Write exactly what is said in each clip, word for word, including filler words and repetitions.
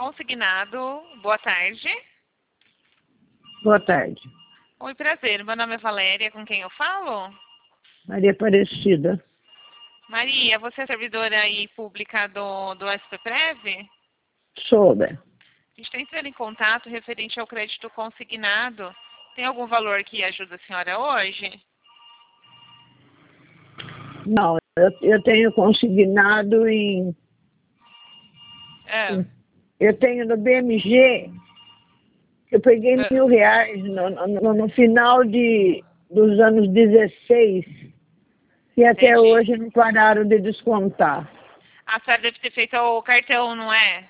consignado. Boa tarde. Boa tarde. Oi, prazer. Meu nome é Valéria, com quem eu falo? Maria Aparecida. Maria, você é servidora aí pública do, do S P Prev? Soube. A gente está entrando em contato referente ao crédito consignado. Tem algum valor que ajuda a senhora hoje? Não, eu, eu tenho consignado em... É. Eu tenho no B M G, eu peguei É. mil reais no, no, no final de, dos anos dezesseis, e até Entendi. hoje não pararam de descontar. A senhora deve ter feito o cartão, não é?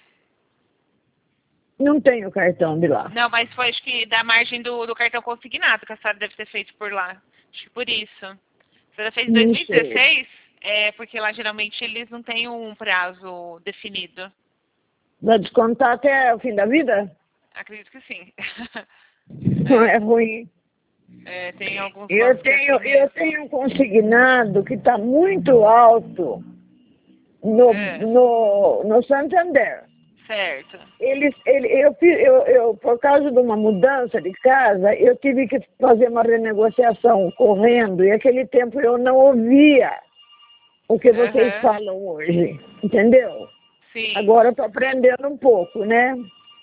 Não tenho cartão de lá. Não, mas foi acho que da margem do, do cartão consignado que a senhora deve ter feito por lá. Acho que por isso. A senhora fez em Não dois mil e dezesseis? sei. É, porque lá geralmente eles não têm um prazo definido. Vai descontar até o fim da vida? Acredito que sim. Não é ruim. É, tem alguns Eu bancos que é tenho, assim eu mesmo. tenho consignado que está muito alto no, É. no, no Santander. Certo. Eles, ele, eu, fiz- eu, eu, por causa de uma mudança de casa, eu tive que fazer uma renegociação correndo, e aquele tempo eu não ouvia o que vocês Aham. falam hoje, entendeu? Sim. Agora eu estou aprendendo um pouco, né?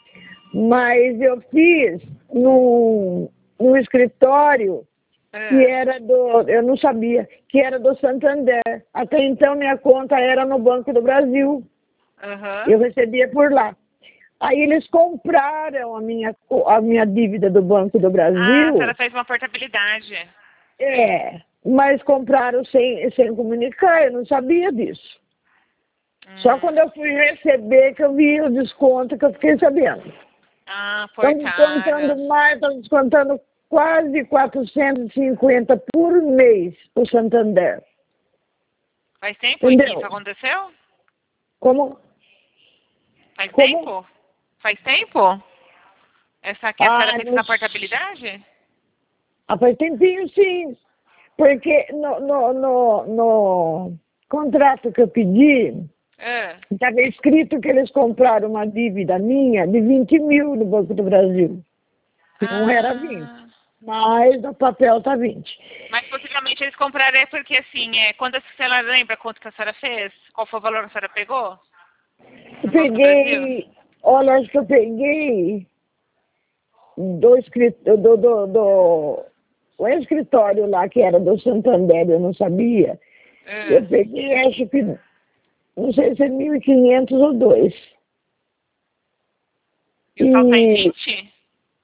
Mas eu fiz num, num escritório que É. era do, eu não sabia, que era do Santander. Até então minha conta era no Banco do Brasil. Aham. Eu recebia por lá. Aí eles compraram a minha, co- a minha dívida do Banco do Ah, a Brasil. senhora fez uma portabilidade. É, mas compraram sem, sem comunicar, eu não sabia disso. Só Hum. quando eu fui receber que eu vi o desconto que eu fiquei sabendo. Ah, Estão portadas. descontando mais, estão descontando quase quatrocentos e cinquenta por mês o Santander. Faz tempo que Entendeu? isso aconteceu? Como? Faz Como? tempo? Faz tempo? Essa que a senhora Ah, fez não essa portabilidade? Ah, faz tempinho, sim. Porque no, no, no, no contrato que eu pedi, É. estava escrito que eles compraram uma dívida minha de vinte mil no Banco do Brasil. Não era vinte, Ah, mas no papel está vinte. mas possivelmente eles compraram é porque assim, é, quando a senhora lembra quanto que a senhora fez? Qual foi o valor que a senhora pegou? Eu No Banco do Brasil? peguei, olha, acho que eu peguei do, escrit- do, do, do o escritório lá que era do Santander, eu não sabia. É. Eu peguei, acho que, não sei se é mil e quinhentos ou dois. E o saldo tá em E, vinte?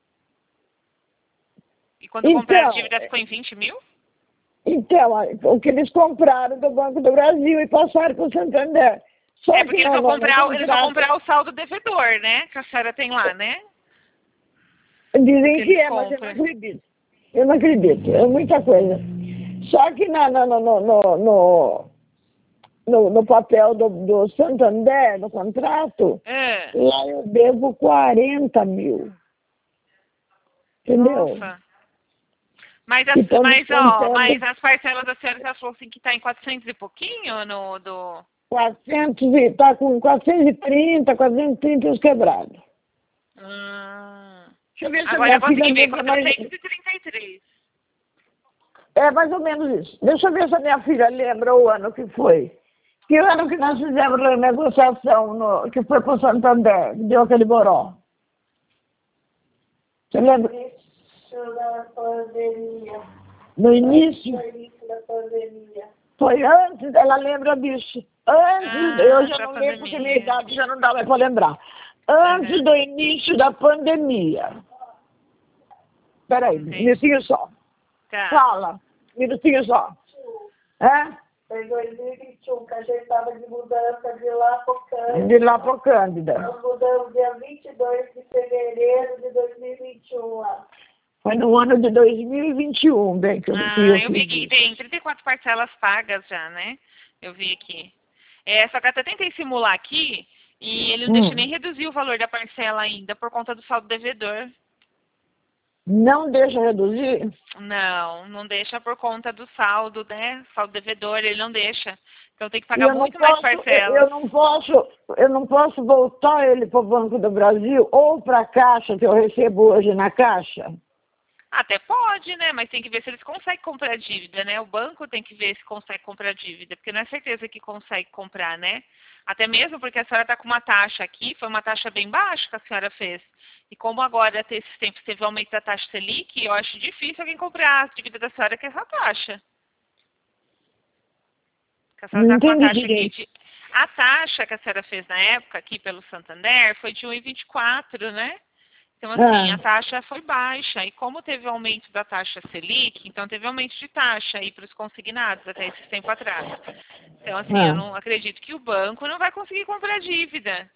E quando compraram a então, dívida ficou em vinte mil? então, o que eles compraram do Banco do Brasil e passaram para o Santander. Só É que porque eles no, vão no, no comprar, o- eles vão contrato, comprar o saldo devedor, né? Que a senhora tem lá, né? O dizem que que eles é, mas eu não compram. acredito. Eu não acredito, é muita coisa. Só que na, na, no, no, no, no, no, no papel do, do Santander, no contrato, É. lá eu devo quarenta mil. Entendeu? Nossa. Mas, Que as, estão mas, ó, mas descontando as parcelas da senhora já falou assim que tá em quatrocentos e pouquinho no do... quatrocentos e está com quatrocentos e trinta, quatrocentos e trinta os quebrados. Ah. Deixa eu ver se a Agora minha eu filha consegui ver, lembra mais. quatrocentos e trinta e três. É mais ou menos isso. Deixa eu ver se a minha filha lembra o ano que foi. Que ano que nós fizemos a negociação, no, que foi para o Santander, que deu aquele boró. Você lembra? Início da pandemia. No início? No início da pandemia. Foi antes, ela lembra disso. Antes, Ah, eu já da não lembro porque minha pandemia. idade já não dá mais para lembrar. Antes Uhum. do início da pandemia. Peraí, um Entendi. minutinho só. Tá. Fala, um minutinho só. É? Foi em dois mil e vinte e um que a gente estava de mudança de lá para o Cândido. De lá pro Cândida. Nós mudamos dia vinte e dois de fevereiro de dois mil e vinte e um lá. Foi no ano de dois mil e vinte e um, bem, que eu, que Ah, eu eu vi fiz que isso. tem trinta e quatro parcelas pagas já, né? Eu vi aqui. É, só que eu até tentei simular aqui e ele não deixa Hum. nem reduzir o valor da parcela ainda por conta do saldo devedor. Não deixa reduzir? Não, não deixa por conta do saldo, né? Saldo devedor, ele não deixa. Então tem que E pagar eu não muito mais posso, parcelas. eu não posso, eu não posso voltar ele para o Banco do Brasil ou para a Caixa, que eu recebo hoje na Caixa? Até pode, né? Mas tem que ver se eles conseguem comprar dívida, né? O banco tem que ver se consegue comprar dívida, porque não é certeza que consegue comprar, né? Até mesmo porque a senhora está com uma taxa aqui, foi uma taxa bem baixa que a senhora fez. E como agora, esses tempos, teve aumento da taxa Selic, eu acho difícil alguém comprar a dívida da senhora com essa taxa. Que a senhora Não está com uma entendi taxa aqui direito. de... A taxa que a senhora fez na época aqui pelo Santander foi de um vírgula vinte e quatro, né? Então, assim, Ah. a taxa foi baixa. E como teve aumento da taxa Selic, então teve aumento de taxa aí para os consignados até esse tempo atrás. Então, assim, Ah. eu não acredito que o banco não vai conseguir comprar dívida.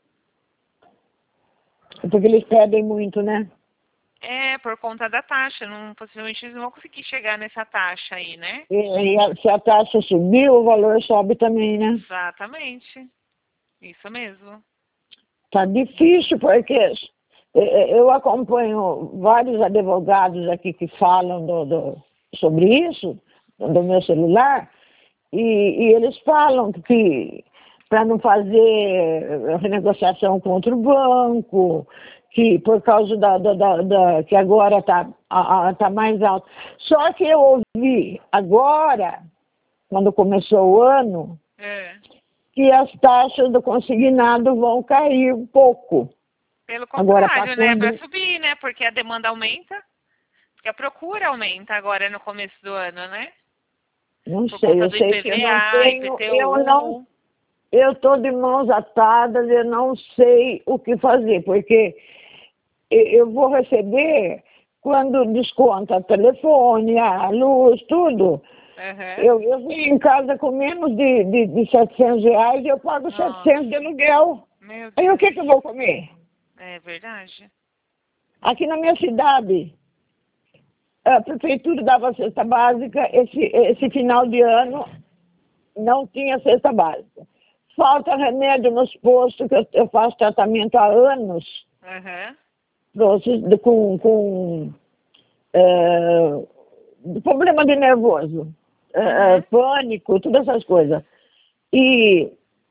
Porque eles pedem muito, né? É, por conta da taxa. Não, possivelmente eles não vão conseguir chegar nessa taxa aí, né? E, e a- se a taxa subir, o valor sobe também, né? Exatamente. Isso mesmo. Tá difícil, porque eh, eh, eu acompanho vários advogados aqui que falam do, do- sobre isso, do meu celular, e, e eles falam que para não fazer renegociação contra o banco, que por causa da, da, da, da- que agora está tá mais alto. Só que eu ouvi agora, quando começou o ano, É. que as taxas do consignado vão cair um pouco. Pelo Agora contrário, né? passando, Para subir, né? Porque a demanda aumenta, porque a procura aumenta agora no começo do ano, né? não Por sei, conta eu do sei que eu não I P V A, tenho, eu não, I P T U. eu estou de mãos atadas, eu não sei o que fazer, porque e- eu vou receber quando desconta telefone, a luz, tudo. Uhum. Eu, eu vim em casa com menos de, de, de setecentos reais e eu pago Nossa, setecentos de aluguel. meu Aí o Deus. que, que eu vou comer? É verdade. Aqui na minha cidade, a prefeitura dava cesta básica, esse, esse final de ano não tinha cesta básica. Falta remédio nos postos, que eu, eu faço tratamento há anos Uhum. pra- com, com é, problema de nervoso, é, é, Uhum. pânico, todas essas coisas. E,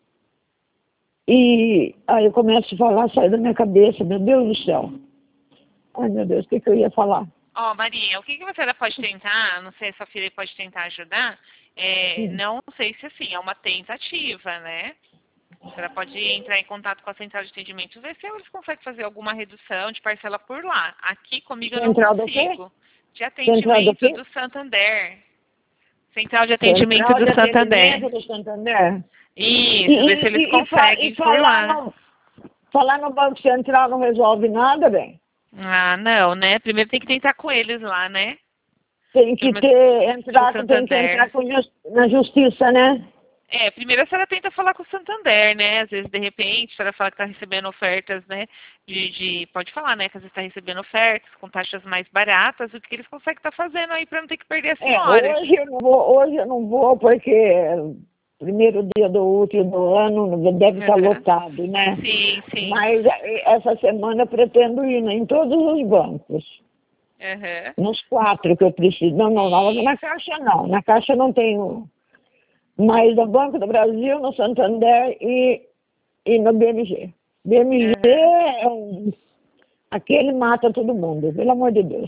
e aí eu começo a falar, sai da minha cabeça, meu Deus do céu. Ai, meu Deus, o que, que eu ia falar? Ó, Maria, o que, que você ainda pode tentar, não sei se a filha pode tentar ajudar, é, Hum. não sei se assim, é uma tentativa, né? A senhora pode entrar em contato com a central de atendimento, ver se eles conseguem fazer alguma redução de parcela por lá. Aqui comigo eu não Central do quê? consigo. De Central do atendimento quê? do Santander. Central de atendimento Central do de Santander. atendimento do Santander. E, Isso, ver se e, eles e, e, fa- e conseguem por falar, lá. no, falar no Banco Central não resolve nada, bem. Ah, não, né? Primeiro tem que tentar com eles lá, né? Tem Pelo que menos ter, do entrar, tem que Santander. entrar com jus- na justiça, né? É, primeiro a senhora tenta falar com o Santander, né? Às vezes, de repente, a senhora fala que está recebendo ofertas, né? De, de, pode falar, né? Que às vezes está recebendo ofertas com taxas mais baratas, o que eles conseguem estar fazendo aí para não ter que perder a É, senhora. hoje eu não vou, hoje eu não vou porque é primeiro dia do último ano deve estar Uhum. lotado, né? Sim, sim. Mas eh, essa semana eu pretendo ir em todos os bancos. Uhum. Nos quatro que eu preciso. Não, não, na, na Caixa não. Na Caixa não tenho. Mas no Banco do Brasil, no Santander e, e no B M G. B M G Uhum. é um... Aquele mata todo mundo, pelo amor de Deus.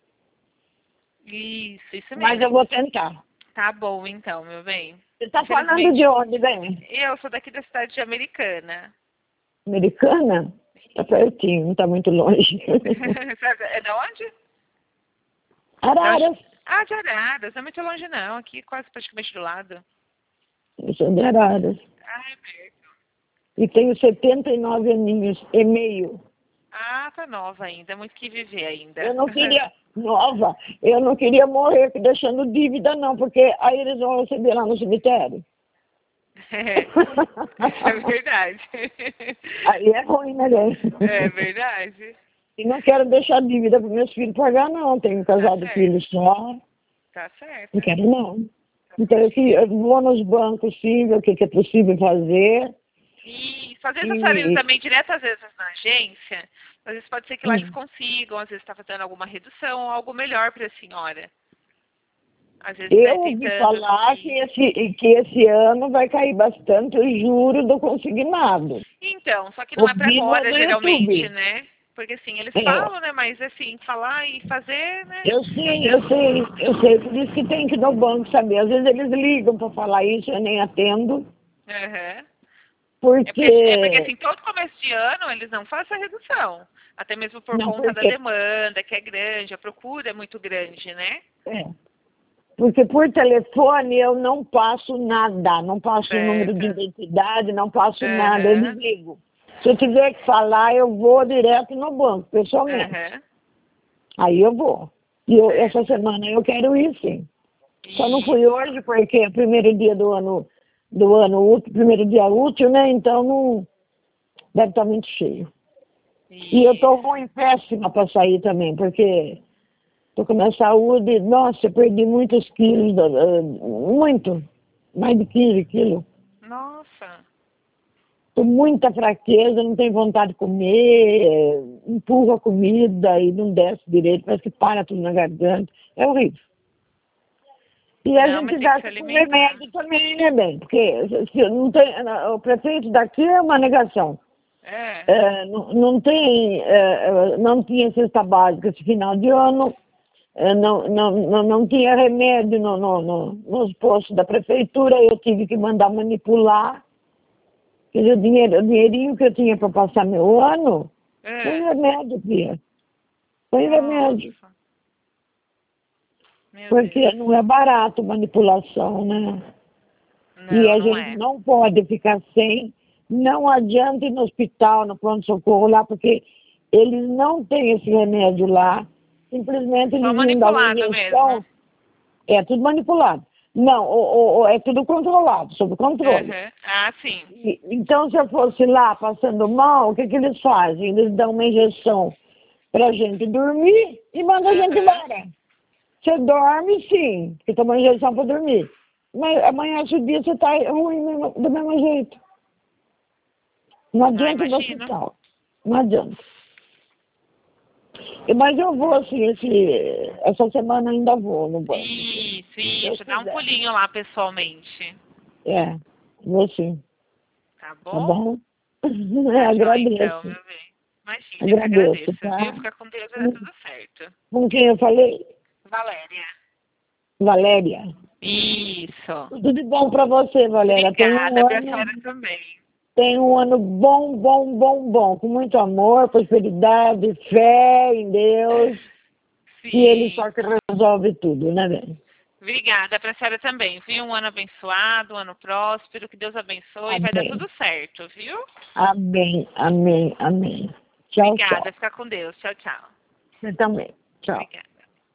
Isso, isso Mas eu mesmo. vou tentar. Tá bom, então, meu bem. Você está falando Infelizmente, de onde, bem? eu sou daqui da cidade de Americana. Americana? Está pertinho, não está muito longe. Sabe, é da onde? Da onde? Araras. Ah, de Araras. Não é muito longe, não. Aqui quase praticamente do lado. Eu sou de Araras. Ah, é perto. E tenho setenta e nove aninhos e meio. Ah, tá nova ainda. É muito que viver ainda. Eu não queria, nova, eu não queria morrer deixando dívida, não, porque aí eles vão receber lá no cemitério. É, é verdade. Aí é ruim, né, gente? É verdade. E não quero deixar dívida para meus filhos pagar, não. Tenho um casal de certo. filhos só. Tá certo. Não quero, não. Então, eu, que- eu vou nos bancos, sim, ver o que, que é possível fazer. E às vezes a senhora indo E, também direto, às vezes, na agência, Às vezes pode ser que lá Hum. eles consigam, às vezes está fazendo alguma redução, algo melhor para a senhora. Às vezes, né, Eu ouvi tentando falar que... que esse, que esse ano vai cair bastante o juro do consignado. Então, só que não é para Ouvi no, agora, no geralmente, YouTube. né? Porque assim, eles É, falam, né? Mas assim, falar e fazer, né? eu sei, eu sei, eu sei, por isso que tem que ir no banco saber. Às vezes eles ligam para falar isso, eu nem atendo, Uhum. É porque, é porque porque assim, todo começo de ano eles não fazem a redução. Até mesmo por não, conta da porque demanda, que é grande, a procura é muito grande, né? é, porque por telefone eu não passo nada, não passo o número de Certo. identidade, não passo nada, eu Aham. desligo. Se eu tiver que falar, eu vou direto no banco, pessoalmente. Aham. Aí eu vou. E eu, Certo. essa semana eu quero ir, sim. Só não fui Isso. hoje porque é o primeiro dia do ano, do ano útil, primeiro dia útil, né? Então não deve estar muito cheio. E eu estou Isso. ruim, péssima para sair também, porque estou com a minha saúde, nossa, eu perdi muitos quilos, uh, muito, mais de quinze quilos. Nossa. Estou muita fraqueza, não tenho vontade de comer, empurro a comida e não desce direito, parece que para tudo na garganta. É horrível. E a Não, mas gente tem que dá se com alimentar. remédio também, né, bem? Porque se não tem, o prefeito daqui é uma negação. É. É, não, não tem, é, não tinha cesta básica esse final de ano, é, não, não, não, não tinha remédio no, no, no, nos postos da prefeitura, eu tive que mandar manipular. Quer dizer, o, dinheiro, o dinheirinho que eu tinha para passar meu ano, foi É. remédio, Pia. Foi remédio. Nossa. Meu Porque Deus. não é barato manipulação, né? E Não, a não gente é. não pode ficar sem. Não adianta ir no hospital, no pronto-socorro lá, porque eles não têm esse remédio lá. Simplesmente Só eles iam dar uma manipulado mesmo. injeção. É tudo manipulado. Não, o, o, é tudo controlado, sob controle. Uhum. Ah, sim. E, então, se eu fosse lá passando mal, o que, que eles fazem? Eles dão uma injeção para a gente dormir e mandam a gente Uhum. embora. Você dorme, sim, porque toma injeção para dormir. Mas amanhã, esse dia, você está ruim mesmo- do mesmo jeito. Não Ah, adianta ir no imagino. hospital. Não adianta. E- Mas eu vou, assim, esse, essa semana ainda vou no banco. Isso, Se Deus isso. Dá um quiser. pulinho lá pessoalmente. É, vou sim. Tá Tá bom? bom? É, Tá joia, então, agradeço. meu bem. Imagina, eu que Agradeço, agradeço, viu? tá? Fica com Deus, vai dar tudo certo. Com quem eu falei? Valéria. Valéria. Isso. Tudo de bom para você, Valéria. Tem um Obrigada pra ano, senhora também. tem um ano bom, bom, bom, bom, com muito amor, prosperidade, fé em Deus, e Ele Sim. só que resolve tudo, né, bem? Obrigada pra senhora também, viu? Um ano abençoado, um ano próspero, que Deus abençoe e vai dar Amém. tudo certo, viu? Amém, amém, amém. Tchau, Obrigada, tchau. fica com Deus. Tchau, tchau. Você também. Tchau. Obrigada.